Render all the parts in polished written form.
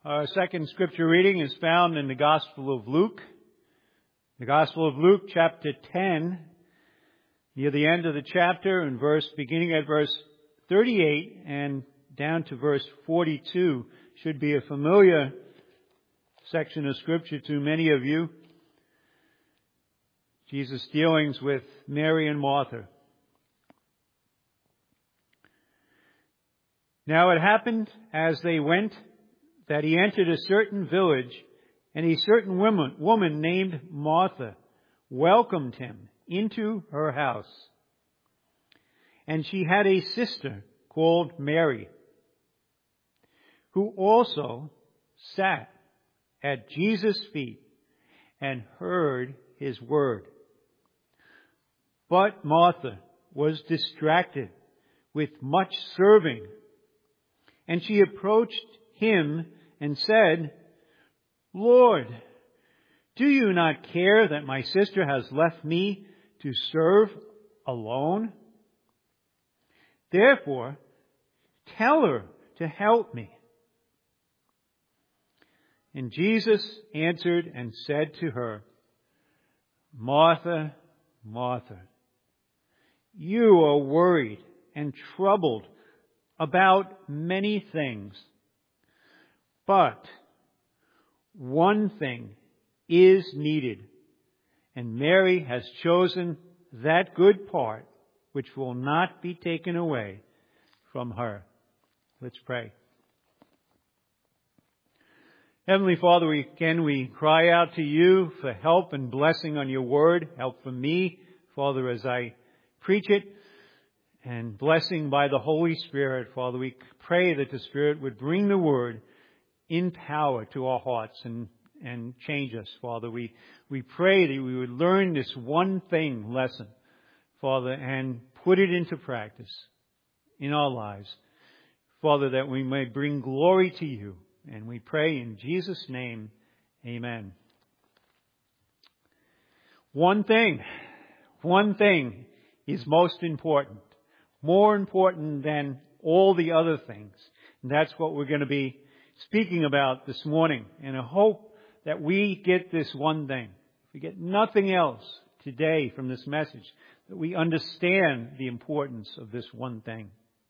Our second scripture reading is found in the Gospel of Luke. The Gospel of Luke, chapter 10, near the end of the chapter, and beginning at verse 38 and down to verse 42, should be a familiar section of scripture to many of you. Jesus' dealings with Mary and Martha. Now it happened as they went that he entered a certain village, and a certain woman named Martha welcomed him into her house. And she had a sister called Mary, who also sat at Jesus' feet and heard his word. But Martha was distracted with much serving, and she approached him and said, "Lord, do you not care that my sister has left me to serve alone? Therefore, tell her to help me." And Jesus answered and said to her, "Martha, Martha, you are worried and troubled about many things. But one thing is needed, and Mary has chosen that good part which will not be taken away from her." Let's pray. Heavenly Father, we cry out to you for help and blessing on your word. Help from me, Father, as I preach it, and blessing by the Holy Spirit. Father, we pray that the Spirit would bring the word in power to our hearts and change us, Father. We pray that we would learn this one thing lesson, Father, and put it into practice in our lives, Father, that we may bring glory to you. And we pray in Jesus' name, amen. One thing is most important, more important than all the other things. And that's what we're going to be speaking about this morning. And I hope that we get this one thing. If we get nothing else today from this message, that we understand the importance of this one thing.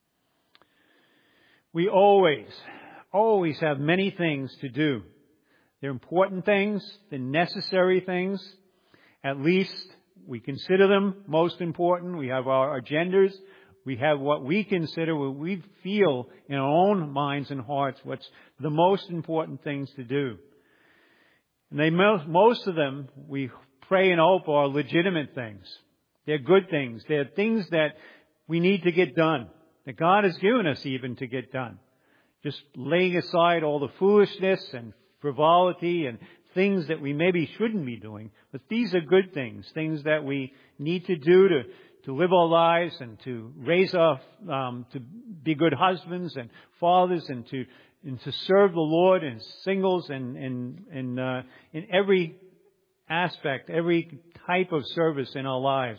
We always have many things to do. They're important things, they're necessary things. At least we consider them most important. We have our agendas. We have what we consider, what we feel in our own minds and hearts, what's the most important things to do. And most of them, we pray and hope, are legitimate things. They're good things. They're things that we need to get done, that God has given us even to get done. Just laying aside all the foolishness and frivolity and things that we maybe shouldn't be doing. But these are good things, things that we need to do to live our lives and to raise to be good husbands and fathers and to serve the Lord in singles and in every aspect, every type of service in our lives.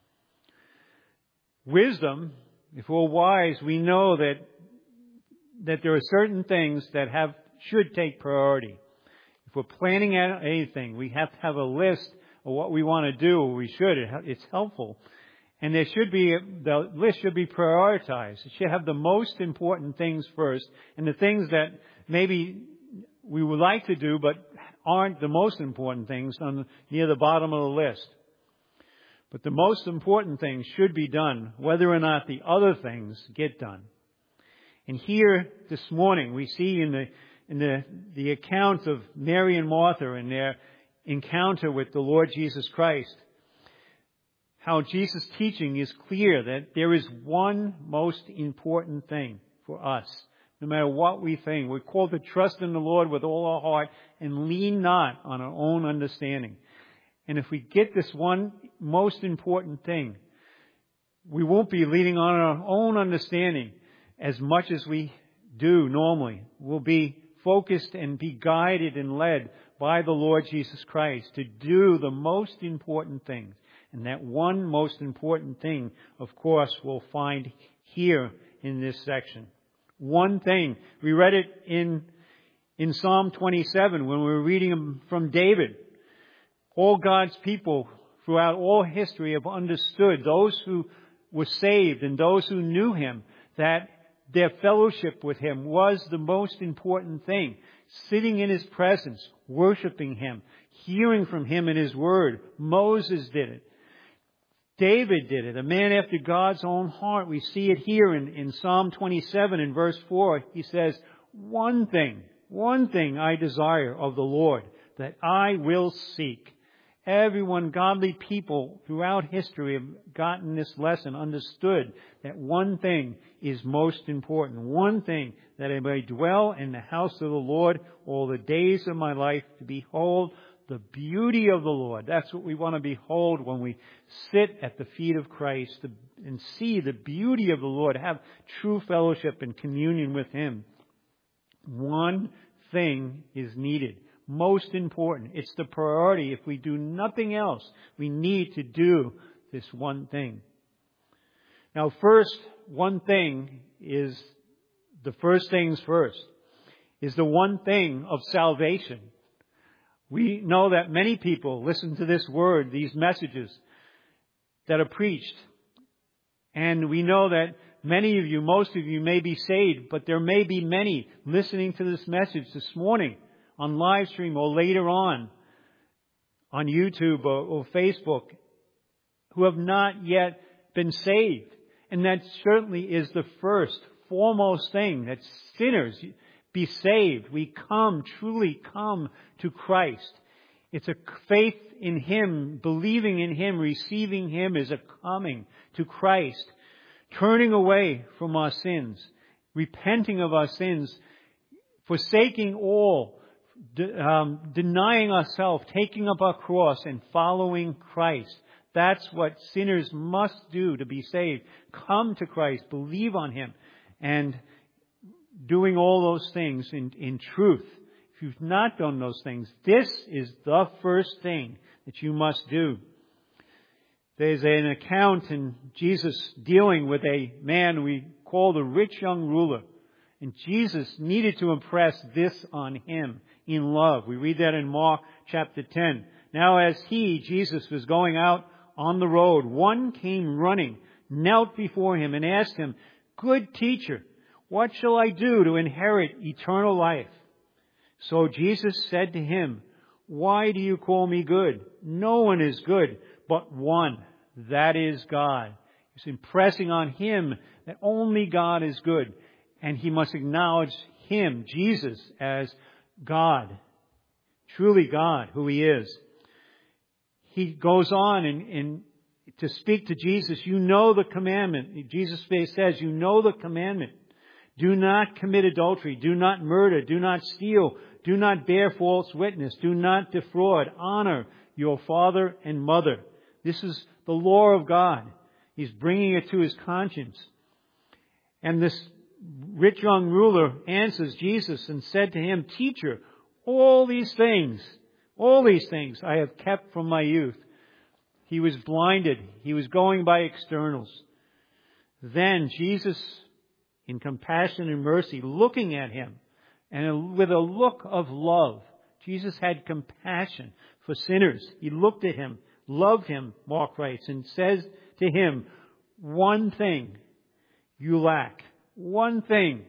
Wisdom, if we're wise, we know that there are certain things that should take priority. If we're planning out anything, we have to have a list of what we want to do, or we should. It's helpful. And the list should be prioritized. It should have the most important things first, and the things that maybe we would like to do but aren't the most important things near the bottom of the list. But the most important things should be done, whether or not the other things get done. And here this morning we see in the account of Mary and Martha and their encounter with the Lord Jesus Christ, how Jesus' teaching is clear that there is one most important thing for us. No matter what we think, we're called to trust in the Lord with all our heart and lean not on our own understanding. And if we get this one most important thing, we won't be leaning on our own understanding as much as we do normally. We'll be focused and be guided and led by the Lord Jesus Christ to do the most important things. And that one most important thing, of course, we'll find here in this section. One thing. We read it in In Psalm 27, when we're reading from David, all God's people throughout all history have understood, those who were saved and those who knew Him, that their fellowship with Him was the most important thing. Sitting in His presence, worshiping Him, hearing from Him in His Word. Moses did it. David did it, a man after God's own heart. We see it here in Psalm 27 in verse 4. He says, one thing I desire of the Lord, that I will seek. Everyone, godly people throughout history have gotten this lesson, understood that one thing is most important. One thing, that I may dwell in the house of the Lord all the days of my life, to behold the beauty of the Lord. That's what we want to behold when we sit at the feet of Christ and see the beauty of the Lord, have true fellowship and communion with Him. One thing is needed. Most important. It's the priority. If we do nothing else, we need to do this one thing. Now, first, one thing is the first things first, is the one thing of salvation. We know that many people listen to this word, these messages that are preached. And we know that many of you, most of you may be saved, but there may be many listening to this message this morning on live stream or later on YouTube or Facebook, who have not yet been saved. And that certainly is the first, foremost thing, that sinners be saved. We truly come to Christ. It's a faith in Him, believing in Him, receiving Him is a coming to Christ, turning away from our sins, repenting of our sins, forsaking all, denying ourselves, taking up our cross and following Christ. That's what sinners must do to be saved. Come to Christ, believe on Him, and doing all those things in truth. If you've not done those things, this is the first thing that you must do. There's an account in Jesus dealing with a man we call the rich young ruler. And Jesus needed to impress this on him in love. We read that in Mark chapter 10. Now as Jesus, was going out on the road, one came running, knelt before Him and asked Him, "Good teacher, what shall I do to inherit eternal life?" So Jesus said to him, "Why do you call me good? No one is good but one, that is God." He's impressing on him that only God is good. And he must acknowledge Him, Jesus, as God. Truly God, who He is. He goes on and to speak to Jesus. You know the commandment. Jesus says, you know the commandment. Do not commit adultery. Do not murder. Do not steal. Do not bear false witness. Do not defraud. Honor your father and mother. This is the law of God. He's bringing it to his conscience. And this rich young ruler answers Jesus and said to Him, "Teacher, all these things I have kept from my youth." He was blinded. He was going by externals. Then Jesus, in compassion and mercy, looking at him, and with a look of love, Jesus had compassion for sinners. He looked at him, loved him, Mark writes, and says to him, "One thing you lack. One thing.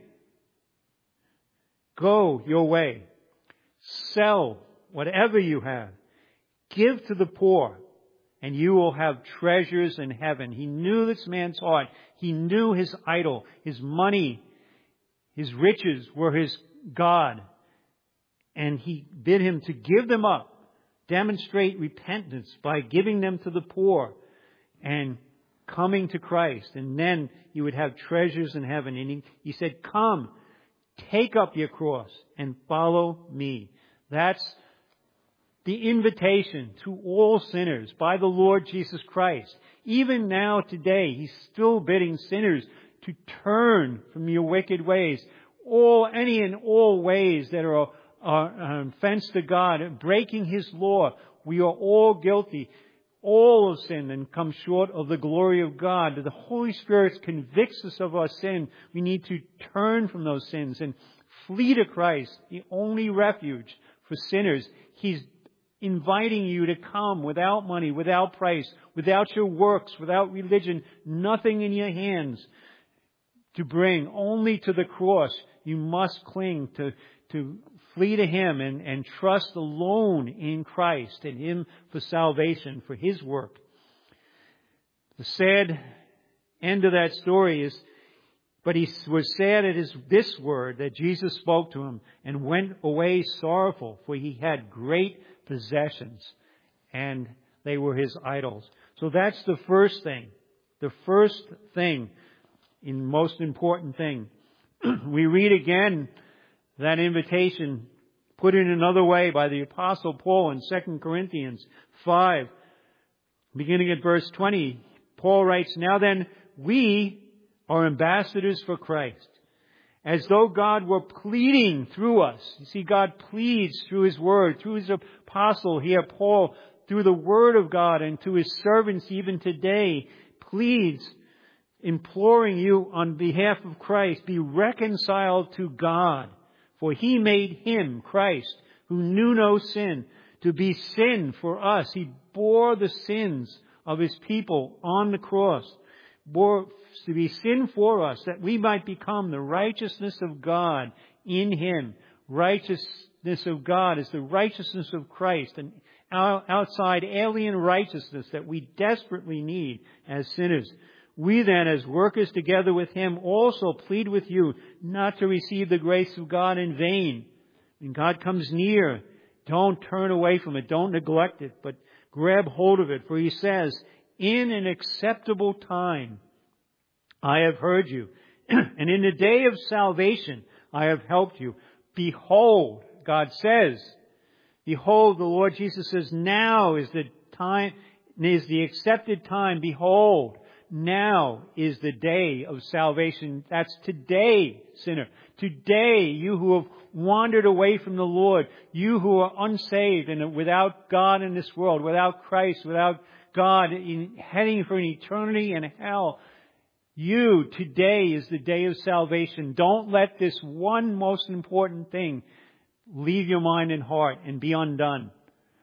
Go your way. Sell whatever you have. Give to the poor, and you will have treasures in heaven." He knew this man's heart. He knew his idol, his money, his riches were his God. And he bid him to give them up, demonstrate repentance by giving them to the poor and coming to Christ. And then you would have treasures in heaven. And he said, "Come, take up your cross and follow me." That's the invitation to all sinners by the Lord Jesus Christ. Even now today, He's still bidding sinners to turn from your wicked ways. Any and all ways that are an offense to God, breaking His law. We are all guilty. All have sinned and come short of the glory of God. The Holy Spirit convicts us of our sin. We need to turn from those sins and Flee to Christ, the only refuge for sinners. He's inviting you to come without money, without price, without your works, without religion, nothing in your hands to bring, only to the cross. You must cling to flee to Him and trust alone in Christ and Him for salvation, for His work. The sad end of that story is, but he was sad at this word that Jesus spoke to him, and went away sorrowful, for he had great possessions, and they were his idols. So that's the first thing. The first thing, and most important thing. We read again that invitation put in another way by the Apostle Paul in 2 Corinthians 5, beginning at verse 20. Paul writes, "Now then, we are ambassadors for Christ, as though God were pleading through us." You see, God pleads through His Word, through His apostle here, Paul, through the Word of God, and to His servants even today, pleads, imploring you on behalf of Christ, be reconciled to God. For He made Him, Christ, who knew no sin, to be sin for us. He bore the sins of His people on the cross, bore to be sin for us, that we might become the righteousness of God in Him. Righteousness of God is the righteousness of Christ, an outside alien righteousness that we desperately need as sinners. We then, as workers together with Him, also plead with you not to receive the grace of God in vain. When God comes near, don't turn away from it, don't neglect it, but grab hold of it. For He says, "In an acceptable time I have heard you, and in the day of salvation I have helped you." Behold, God says, behold, the Lord Jesus says, now is the time, is the accepted time. Behold, now is the day of salvation. That's today, sinner. Today, you who have wandered away from the Lord, you who are unsaved and without God in this world, without Christ, without God, heading for an eternity in hell. Today is the day of salvation. Don't let this one most important thing leave your mind and heart and be undone.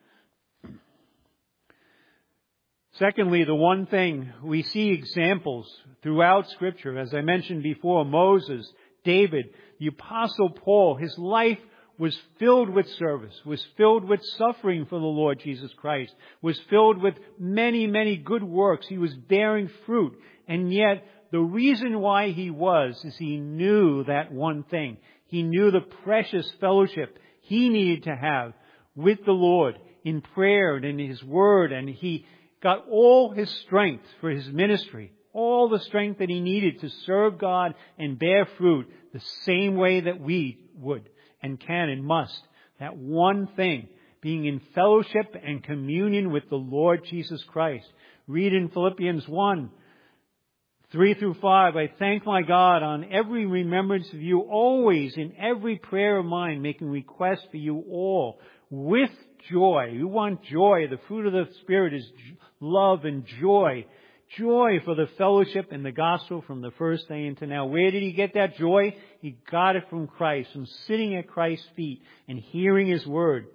Secondly, the one thing, we see examples throughout Scripture. As I mentioned before, Moses, David, the Apostle Paul, his life was filled with service, was filled with suffering for the Lord Jesus Christ, was filled with many, many good works. He was bearing fruit. And yet, the reason why he was is he knew that one thing. He knew the precious fellowship he needed to have with the Lord in prayer and in His Word. And he got all his strength for his ministry, all the strength that he needed to serve God and bear fruit the same way that we would and can and must. That one thing, being in fellowship and communion with the Lord Jesus Christ. Read in Philippians 1, 3-5, "I thank my God on every remembrance of you, always in every prayer of mine, making request for you all with joy." You want joy. The fruit of the Spirit is love and joy. Joy for the fellowship and the gospel from the first day until now. Where did he get that joy? He got it from Christ, from sitting at Christ's feet and hearing His Word.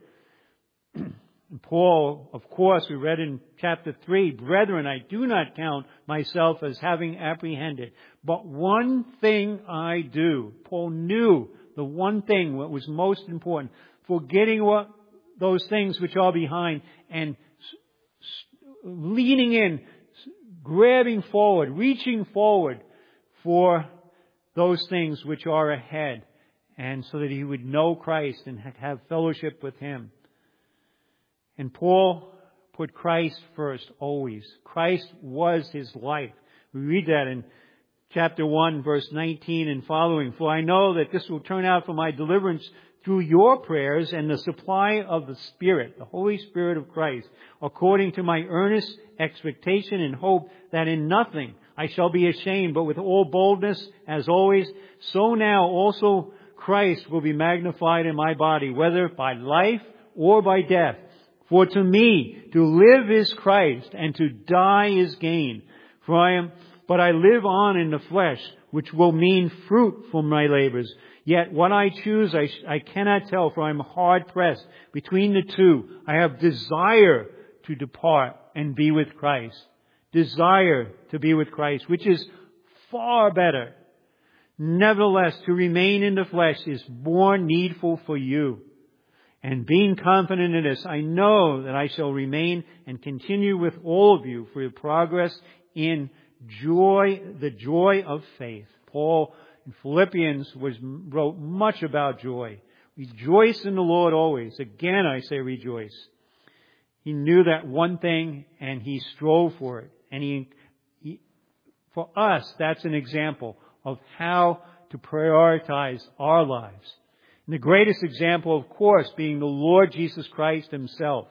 Paul, of course, we read in chapter 3, "Brethren, I do not count myself as having apprehended, but one thing I do." Paul knew the one thing, what was most important, forgetting those things which are behind and leaning in, grabbing forward, reaching forward for those things which are ahead, and so that he would know Christ and have fellowship with Him. And Paul put Christ first always. Christ was his life. We read that in chapter 1, verse 19 and following. "For I know that this will turn out for my deliverance through your prayers and the supply of the Spirit," the Holy Spirit of Christ, "according to my earnest expectation and hope that in nothing I shall be ashamed, but with all boldness, as always, so now also Christ will be magnified in my body, whether by life or by death. For to me, to live is Christ, and to die is gain. But But I live on in the flesh, which will mean fruit from my labors. Yet what I choose I cannot tell, for I am hard pressed between the two. I have desire to depart and be with Christ. Desire to be with Christ, which is far better. Nevertheless, to remain in the flesh is more needful for you. And being confident in this, I know that I shall remain and continue with all of you for your progress in joy, the joy of faith. Paul in Philippians wrote much about joy. Rejoice in the Lord always. Again, I say rejoice. He knew that one thing and he strove for it. And for us, that's an example of how to prioritize our lives. And the greatest example, of course, being the Lord Jesus Christ Himself.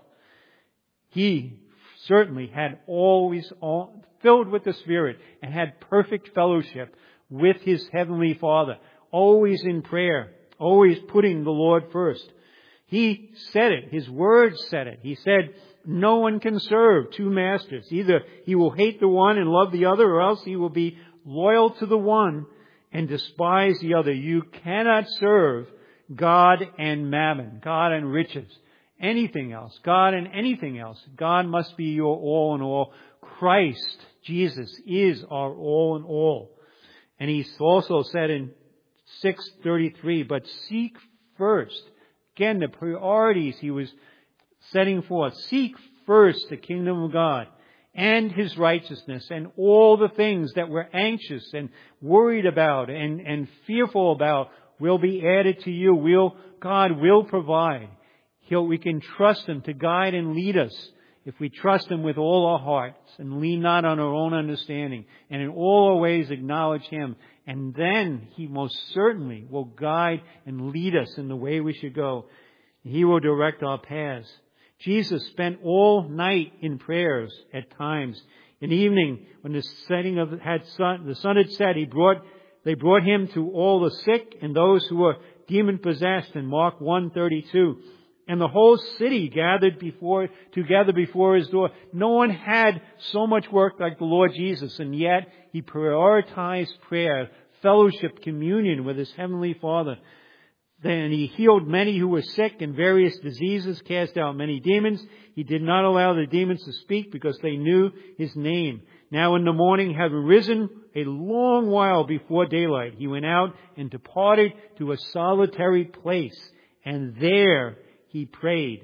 He certainly had always filled with the Spirit and had perfect fellowship with His Heavenly Father, always in prayer, always putting the Lord first. He said it. His words said it. He said, no one can serve two masters. Either he will hate the one and love the other, or else he will be loyal to the one and despise the other. You cannot serve God and mammon, God and riches, anything else, God and anything else. God must be your all in all. Christ, Jesus, is our all in all. And He also said in 6:33, but seek first. Again, the priorities He was setting forth. Seek first the kingdom of God and His righteousness, and all the things that we're anxious and worried about and fearful about will be added to you. God will provide. We can trust Him to guide and lead us if we trust Him with all our hearts and lean not on our own understanding, and in all our ways acknowledge Him. And then He most certainly will guide and lead us in the way we should go. He will direct our paths. Jesus spent all night in prayers at times. In the evening, when the sun had set, they brought Him to all the sick and those who were demon-possessed in Mark 1:32. And the whole city gathered together before His door. No one had so much work like the Lord Jesus, and yet He prioritized prayer, fellowship, communion with His Heavenly Father. Then He healed many who were sick in various diseases, cast out many demons. He did not allow the demons to speak because they knew His name. Now in the morning, having risen a long while before daylight, He went out and departed to a solitary place, and there He prayed.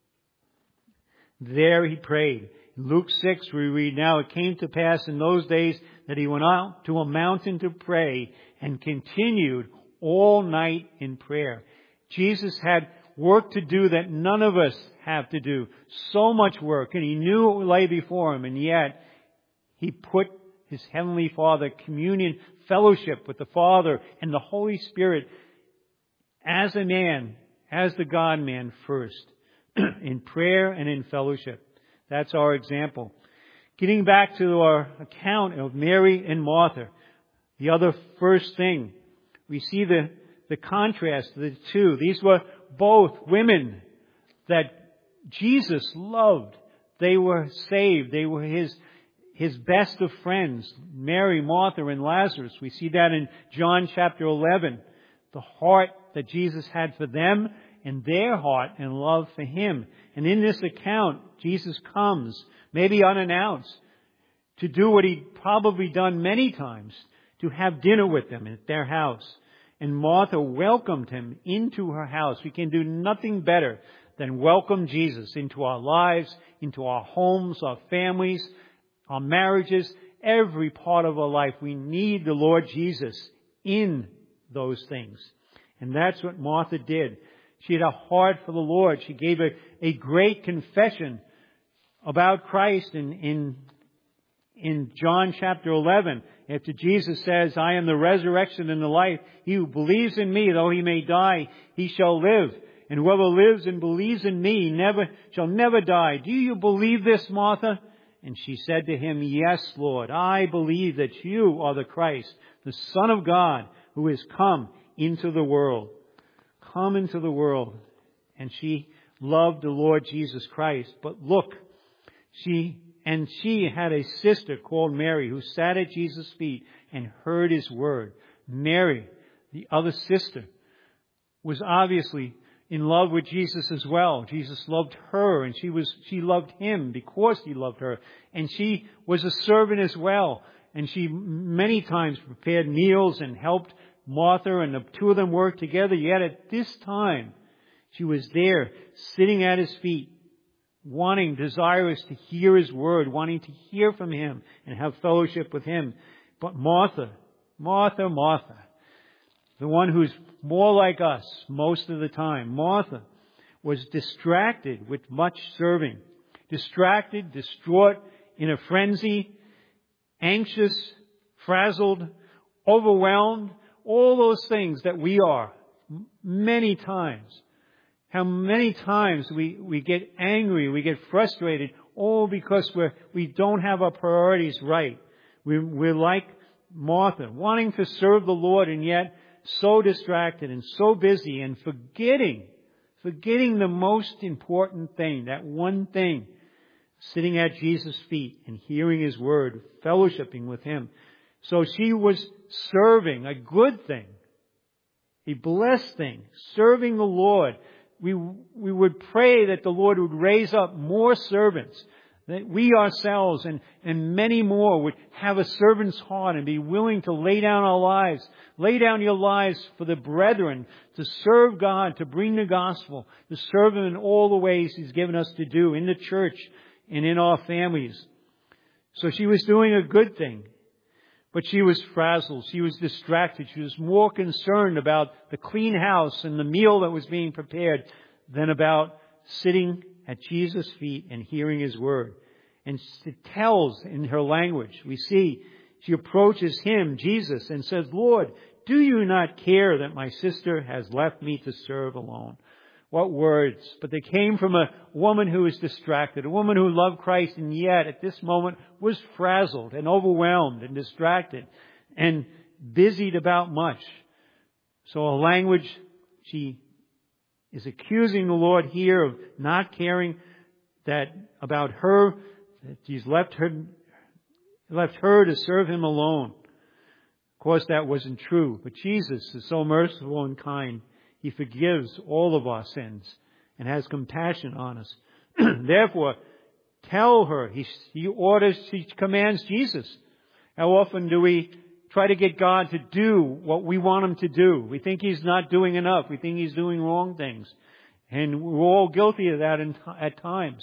There He prayed. In Luke 6 we read, now it came to pass in those days that He went out to a mountain to pray and continued all night in prayer. Jesus had work to do that none of us have to do. So much work, and He knew it lay before Him, and yet He put His Heavenly Father, communion, fellowship with the Father and the Holy Spirit as a man, as the God-man first, in prayer and in fellowship. That's our example. Getting back to our account of Mary and Martha, the other first thing, we see the contrast of the two. These were both women that Jesus loved. They were saved. They were His best of friends. Mary, Martha, and Lazarus. We see that in John chapter 11. The heart that Jesus had for them and their heart and love for Him. And in this account, Jesus comes, maybe unannounced, to do what He'd probably done many times, to have dinner with them at their house. And Martha welcomed Him into her house. We can do nothing better than welcome Jesus into our lives, into our homes, our families, our marriages, every part of our life. We need the Lord Jesus in those things. And that's what Martha did. She had a heart for the Lord. She gave a great confession about Christ in John chapter 11. After Jesus says, I am the resurrection and the life. He who believes in me, though he may die, he shall live. And whoever lives and believes in me shall never die. Do you believe this, Martha? And she said to Him, yes, Lord, I believe that you are the Christ, the Son of God, who is come into the world. Come into the world. And she loved the Lord Jesus Christ. But look, And she had a sister called Mary who sat at Jesus' feet and heard His word. Mary, the other sister, was obviously in love with Jesus as well. Jesus loved her, and she loved Him because He loved her. And she was a servant as well. And she many times prepared meals and helped Martha, and the two of them worked together. Yet at this time, she was there sitting at His feet, desirous to hear His word, wanting to hear from Him and have fellowship with Him. But Martha, the one who's more like us most of the time, Martha, was distracted with much serving. Distracted, distraught, in a frenzy, anxious, frazzled, overwhelmed, all those things that we are many times. How many times we get angry, we get frustrated, all because we don't have our priorities right. We're like Martha, wanting to serve the Lord, and yet so distracted and so busy, and forgetting the most important thing, that one thing, sitting at Jesus' feet and hearing His word, fellowshipping with Him. So she was serving, a good thing, a blessed thing, serving the Lord. We would pray that the Lord would raise up more servants, that we ourselves and many more would have a servant's heart and be willing to lay down our lives, lay down your lives for the brethren, to serve God, to bring the gospel, to serve Him in all the ways He's given us to do in the church and in our families. So she was doing a good thing, but she was frazzled. She was distracted. She was more concerned about the clean house and the meal that was being prepared than about sitting at Jesus' feet and hearing His word. And it tells in her language. We see she approaches Him, Jesus, and says, "Lord, do you not care that my sister has left me to serve alone?" What words! But they came from a woman who was distracted, a woman who loved Christ, and yet at this moment was frazzled and overwhelmed and distracted and busied about much. So a language, she is accusing the Lord here of not caring about her, that He's left her to serve Him alone. Of course, that wasn't true, but Jesus is so merciful and kind. He forgives all of our sins and has compassion on us. Therefore, tell her. He commands Jesus. How often do we try to get God to do what we want Him to do? We think He's not doing enough. We think He's doing wrong things. And we're all guilty of that at times.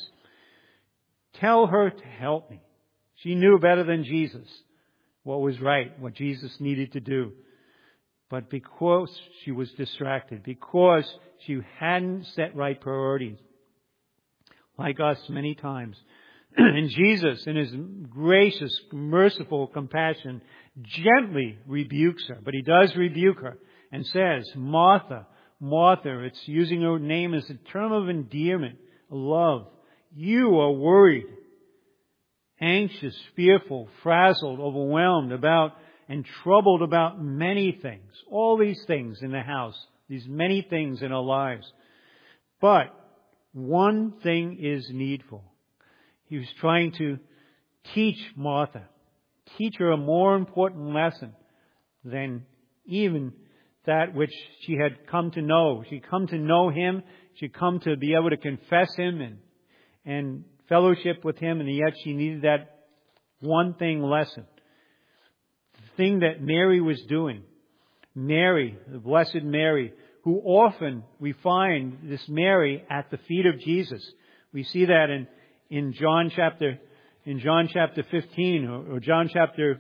Tell her to help me. She knew better than Jesus what was right, what Jesus needed to do. But because she was distracted, because she hadn't set right priorities, like us many times, and Jesus, in His gracious, merciful compassion, gently rebukes her. But He does rebuke her and says, "Martha, Martha," it's using her name as a term of endearment, love. "You are worried, anxious, fearful, frazzled, overwhelmed and troubled about many things." All these things in the house, these many things in our lives. But one thing is needful. He was trying to teach Martha, teach her a more important lesson than even that which she had come to know. She'd come to know Him. She'd come to be able to confess Him and fellowship with Him, and yet she needed that one thing lesson. The thing that Mary was doing. Mary, the Blessed Mary, who often we find this Mary at the feet of Jesus. We see that in John chapter 15 or John chapter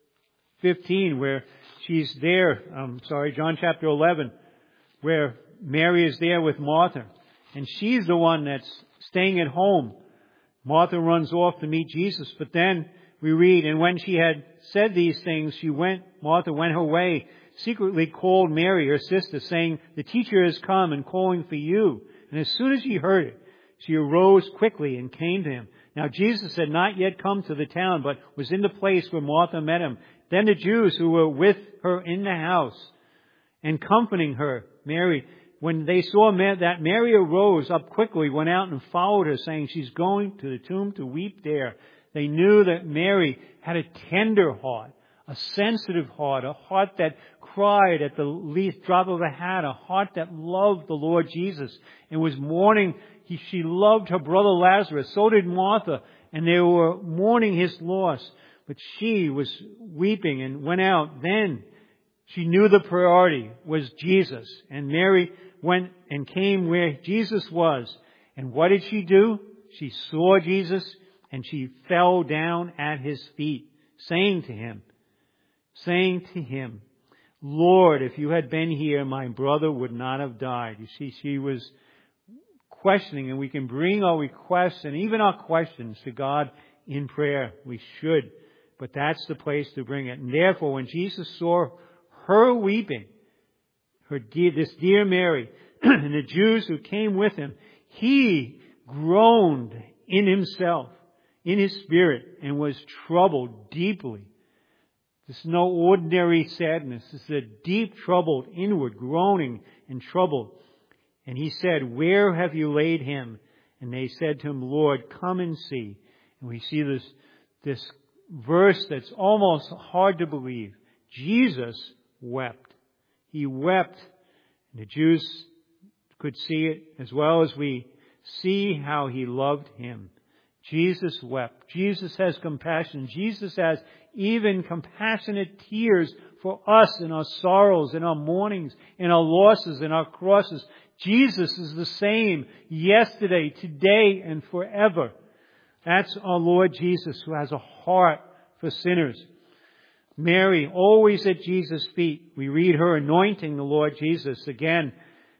15 where she's there. John chapter 11 where Mary is there with Martha, and she's the one that's staying at home. Martha runs off to meet Jesus, but then we read, "And when she had said these things, Martha went her way, secretly called Mary, her sister, saying, 'The teacher has come and calling for you.' And as soon as she heard it, she arose quickly and came to Him. Now Jesus had not yet come to the town, but was in the place where Martha met Him. Then the Jews who were with her in the house and comforting her, Mary, when they saw that Mary arose up quickly, went out and followed her, saying, 'She's going to the tomb to weep there.' They knew that Mary had a tender heart, a sensitive heart, a heart that cried at the least drop of a hat, a heart that loved the Lord Jesus and was mourning. She loved her brother Lazarus. So did Martha, and they were mourning his loss. But she was weeping and went out. Then she knew the priority was Jesus. And Mary went and came where Jesus was. And what did she do? She saw Jesus and she fell down at His feet, saying to Him, Lord, if you had been here, my brother would not have died. You see, she was questioning, and we can bring our requests and even our questions to God in prayer. We should. But that's the place to bring it. And therefore, when Jesus saw her weeping, this dear Mary, and the Jews who came with Him, He groaned in Himself, in His spirit, and was troubled deeply. This is no ordinary sadness. This is a deep, troubled, inward groaning and trouble. And He said, Where have you laid Him? And they said to Him, Lord, come and see. And we see this verse that's almost hard to believe. Jesus wept. He wept. And the Jews could see it as well as we see how He loved Him. Jesus wept. Jesus has compassion. Jesus has even compassionate tears for us in our sorrows, in our mournings, in our losses, in our crosses. Jesus is the same yesterday, today, and forever. That's our Lord Jesus, who has a heart for sinners. Mary, always at Jesus' feet. We read her anointing the Lord Jesus. Again,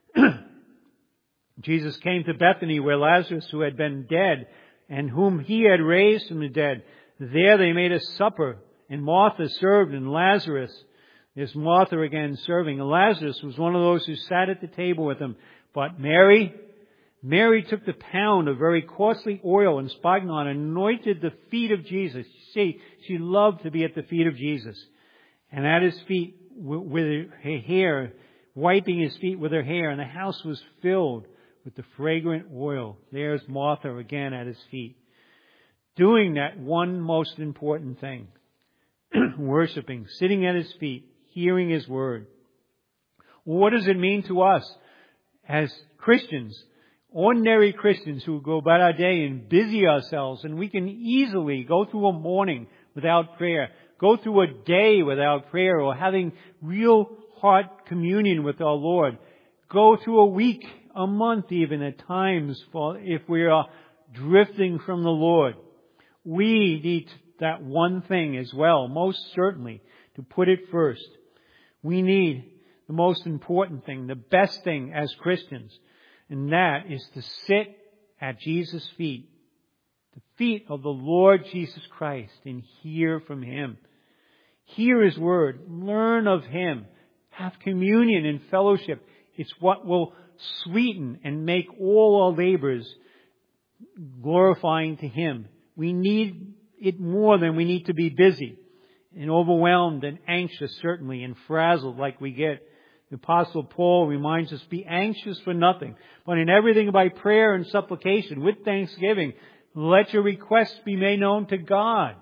Jesus came to Bethany where Lazarus, who had been dead, and whom He had raised from the dead. There they made a supper, and Martha served, and Lazarus, there's Martha again serving. And Lazarus was one of those who sat at the table with Him. But Mary took the pound of very costly oil and spikenard and anointed the feet of Jesus. See, she loved to be at the feet of Jesus. And at His feet with her hair, wiping His feet with her hair. And the house was filled with the fragrant oil. There's Martha again at His feet, doing that one most important thing. Worshipping, sitting at His feet, hearing His word. What does it mean to us as Christians, ordinary Christians who go about our day and busy ourselves, and we can easily go through a morning without prayer, go through a day without prayer or having real heart communion with our Lord, go through a week, a month even at times if we are drifting from the Lord. We need that one thing as well, most certainly, to put it first. We need the most important thing, the best thing as Christians, and that is to sit at Jesus' feet, the feet of the Lord Jesus Christ, and hear from Him. Hear His word, learn of Him, have communion and fellowship. It's what will sweeten and make all our labors glorifying to Him. We need it more than we need to be busy and overwhelmed and anxious, certainly, and frazzled like we get. The Apostle Paul reminds us, be anxious for nothing, but in everything by prayer and supplication, with thanksgiving, let your requests be made known to God.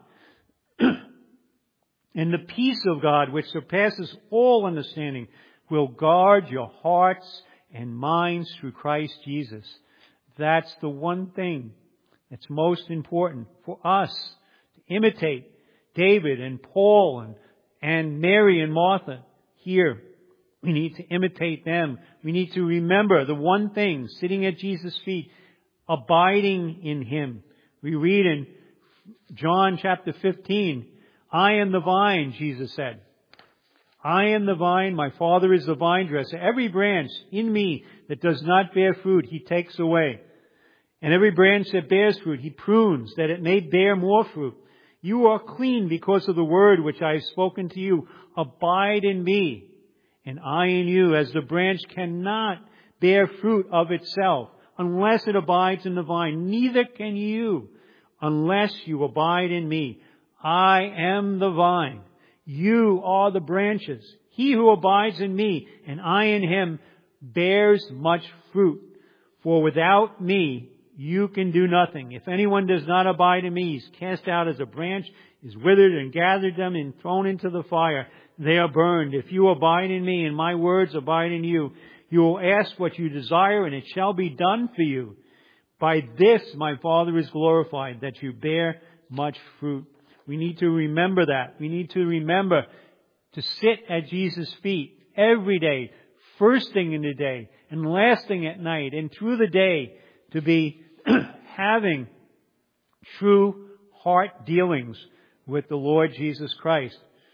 And the peace of God, which surpasses all understanding, will guard your hearts and minds through Christ Jesus. That's the one thing that's most important for us to imitate David and Paul and Mary and Martha here. We need to imitate them. We need to remember the one thing, sitting at Jesus' feet, abiding in Him. We read in John chapter 15, I am the vine, Jesus said. I am the vine, my Father is the vine dresser. Every branch in me that does not bear fruit, He takes away. And every branch that bears fruit, He prunes, that it may bear more fruit. You are clean because of the word which I have spoken to you. Abide in me, and I in you, as the branch cannot bear fruit of itself unless it abides in the vine. Neither can you unless you abide in me. I am the vine. You are the branches. He who abides in me and I in him bears much fruit. For without me you can do nothing. If anyone does not abide in me, he's cast out as a branch, is withered, and gathered them and thrown into the fire. They are burned. If you abide in me and my words abide in you, you will ask what you desire and it shall be done for you. By this my Father is glorified, that you bear much fruit. We need to remember that. We need to remember to sit at Jesus' feet every day, first thing in the day and last thing at night and through the day, to be having true heart dealings with the Lord Jesus Christ.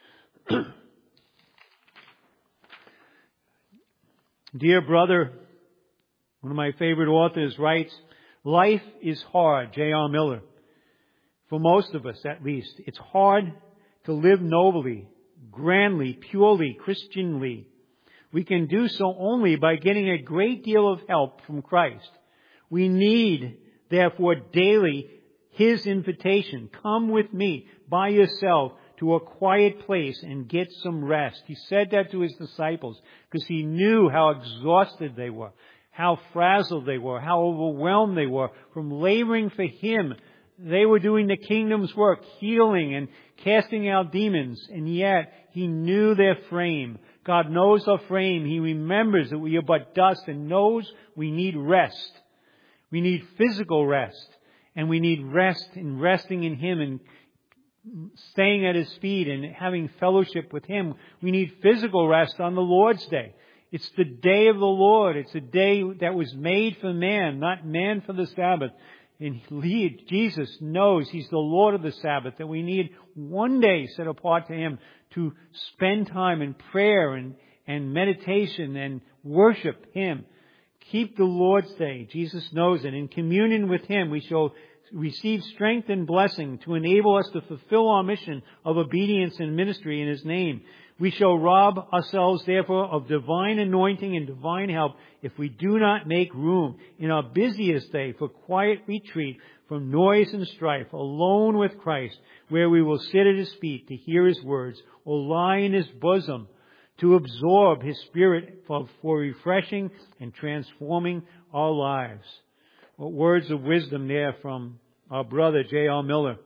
Dear brother, one of my favorite authors writes, life is hard, J.R. Miller. For most of us, at least. It's hard to live nobly, grandly, purely, Christianly. We can do so only by getting a great deal of help from Christ. We need, therefore, daily His invitation. Come with me by yourself to a quiet place and get some rest. He said that to His disciples because He knew how exhausted they were, how frazzled they were, how overwhelmed they were from laboring for Him. They were doing the kingdom's work, healing and casting out demons, and yet He knew their frame. God knows our frame. He remembers that we are but dust and knows we need rest. We need physical rest, and we need rest in resting in Him and staying at His feet and having fellowship with Him. We need physical rest on the Lord's Day. It's the day of the Lord. It's a day that was made for man, not man for the Sabbath. And Jesus knows He's the Lord of the Sabbath, that we need one day set apart to Him to spend time in prayer and meditation and worship Him. Keep the Lord's Day. Jesus knows it. In communion with Him, we shall receive strength and blessing to enable us to fulfill our mission of obedience and ministry in His name. We shall rob ourselves, therefore, of divine anointing and divine help if we do not make room in our busiest day for quiet retreat from noise and strife, alone with Christ, where we will sit at His feet to hear His words or lie in His bosom to absorb His Spirit for refreshing and transforming our lives. What words of wisdom there from our brother J.R. Miller.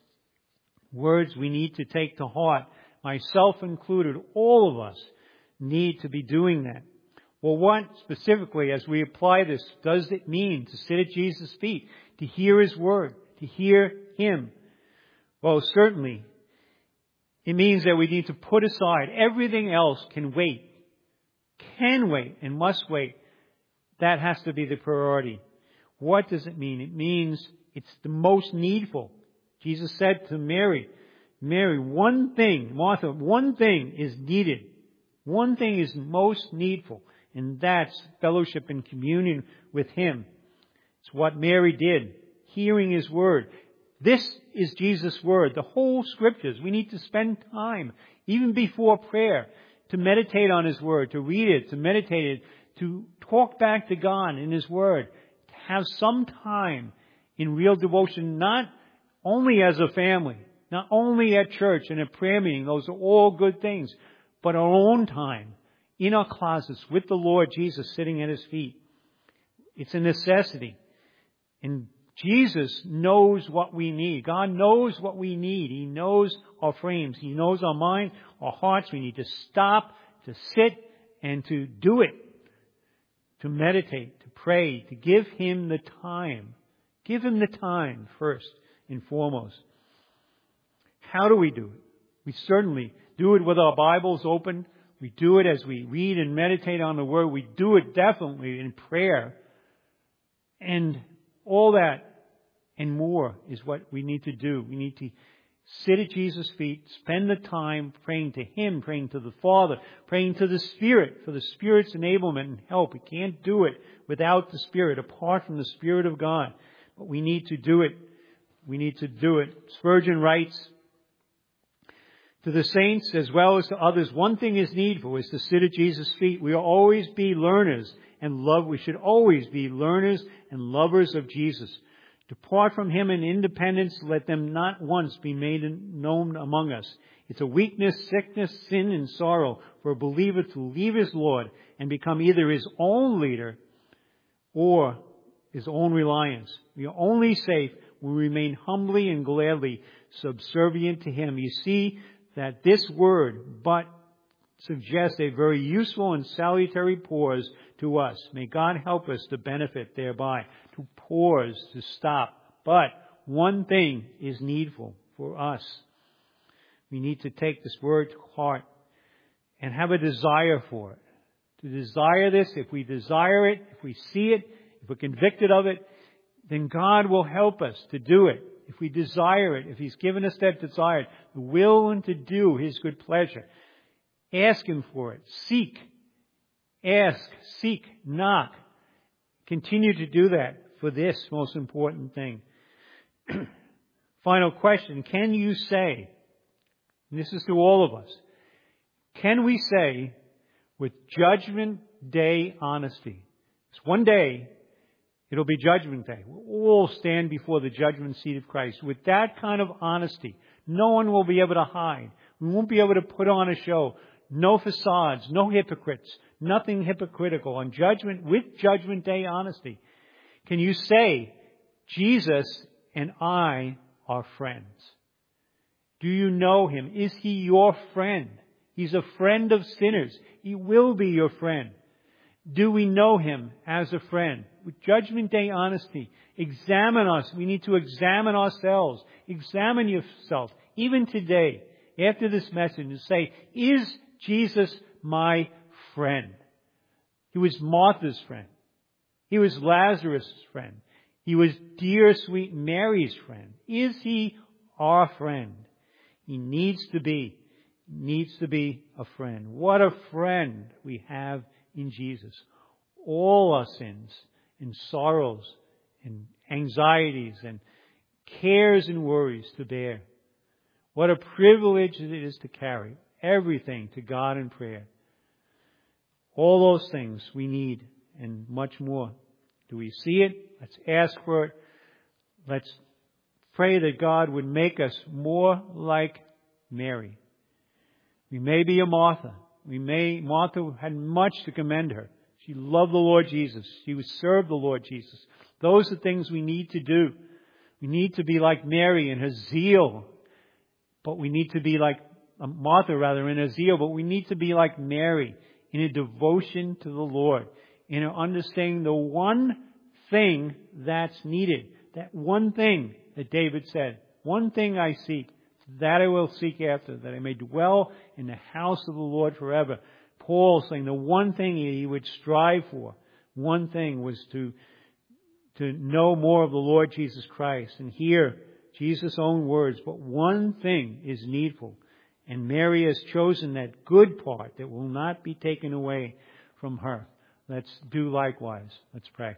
Words we need to take to heart. Myself included, all of us need to be doing that. Well, what specifically, as we apply this, does it mean to sit at Jesus' feet, to hear His Word, to hear Him? Well, certainly, it means that we need to put aside everything else can wait and must wait. That has to be the priority. What does it mean? It means it's the most needful. Jesus said to Mary, one thing, Martha, one thing is needed. One thing is most needful, and that's fellowship and communion with Him. It's what Mary did, hearing His Word. This is Jesus' Word. The whole Scriptures. We need to spend time, even before prayer, to meditate on His Word, to read it, to meditate it, to talk back to God in His Word, to have some time in real devotion, not only as a family, not only at church and at prayer meeting. Those are all good things. But our own time in our closets with the Lord Jesus sitting at His feet. It's a necessity. And Jesus knows what we need. God knows what we need. He knows our frames. He knows our mind, our hearts. We need to stop, to sit, and to do it. To meditate, to pray, to give Him the time. Give Him the time first and foremost. How do we do it? We certainly do it with our Bibles open. We do it as we read and meditate on the Word. We do it definitely in prayer. And all that and more is what we need to do. We need to sit at Jesus' feet, spend the time praying to Him, praying to the Father, praying to the Spirit for the Spirit's enablement and help. We can't do it without the Spirit, apart from the Spirit of God. But we need to do it. We need to do it. Spurgeon writes, to the saints as well as to others, one thing is needful, is to sit at Jesus' feet. We will always be learners and love. We should always be learners and lovers of Jesus. Depart from Him in independence. Let them not once be made known among us. It's a weakness, sickness, sin, and sorrow for a believer to leave his Lord and become either his own leader or his own reliance. We are only safe when we remain humbly and gladly subservient to him. You see that this word, but, suggests a very useful and salutary pause to us. May God help us to benefit thereby, to pause, to stop. But one thing is needful for us. We need to take this word to heart and have a desire for it. To desire this, if we desire it, if we see it, if we're convicted of it, then God will help us to do it. If we desire it, if He's given us that desire, the will and to do His good pleasure. Ask Him for it. Seek. Ask. Seek. Knock. Continue to do that for this most important thing. Final question. Can you say, and this is to all of us, can we say with Judgment Day honesty, it's one day, it'll be Judgment Day. We'll all stand before the judgment seat of Christ. With that kind of honesty, no one will be able to hide. We won't be able to put on a show. No facades, no hypocrites, nothing hypocritical. On judgment, with Judgment Day honesty, can you say, Jesus and I are friends? Do you know Him? Is He your friend? He's a friend of sinners. He will be your friend. Do we know Him as a friend? With Judgment Day honesty, examine us. We need to examine ourselves. Examine yourself, even today, after this message, and say, is Jesus my friend? He was Martha's friend. He was Lazarus' friend. He was dear, sweet Mary's friend. Is He our friend? He needs to be a friend. What a friend we have in Jesus. All our sins and sorrows and anxieties and cares and worries to bear. What a privilege it is to carry everything to God in prayer. All those things we need and much more. Do we see it? Let's ask for it. Let's pray that God would make us more like Mary. We may be a Martha. Martha had much to commend her. She loved the Lord Jesus. She would serve the Lord Jesus. Those are things we need to do. We need to be like Mary in her zeal. But we need to be like Martha, in her zeal. But we need to be like Mary in a devotion to the Lord. In her understanding the one thing that's needed. That one thing that David said. One thing I seek. That I will seek after, that I may dwell in the house of the Lord forever. Paul saying the one thing he would strive for, one thing was to know more of the Lord Jesus Christ and hear Jesus' own words. But one thing is needful. And Mary has chosen that good part that will not be taken away from her. Let's do likewise. Let's pray.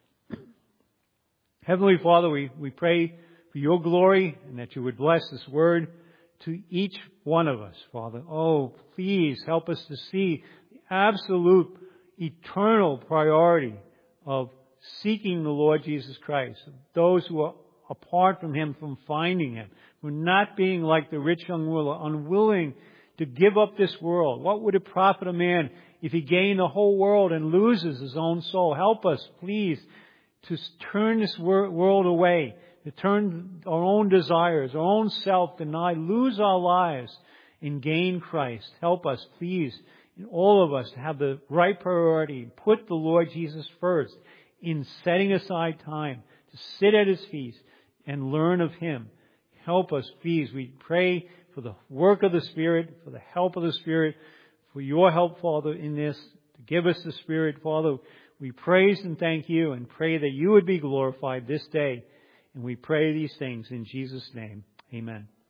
Heavenly Father, we pray for Your glory and that You would bless this word to each one of us, Father. Oh, please help us to see the absolute eternal priority of seeking the Lord Jesus Christ. Those who are apart from Him, from finding Him. We're not being like the rich young ruler, unwilling to give up this world. What would it profit a man if he gained the whole world and loses his own soul? Help us, please, to turn this world away, to turn our own desires, our own self-denial, lose our lives and gain Christ. Help us, please, in all of us to have the right priority. Put the Lord Jesus first in setting aside time to sit at His feet and learn of Him. Help us, please. We pray for the work of the Spirit, for the help of the Spirit, for Your help, Father, in this, to give us the Spirit, Father. We praise and thank You and pray that You would be glorified this day. And we pray these things in Jesus' name. Amen.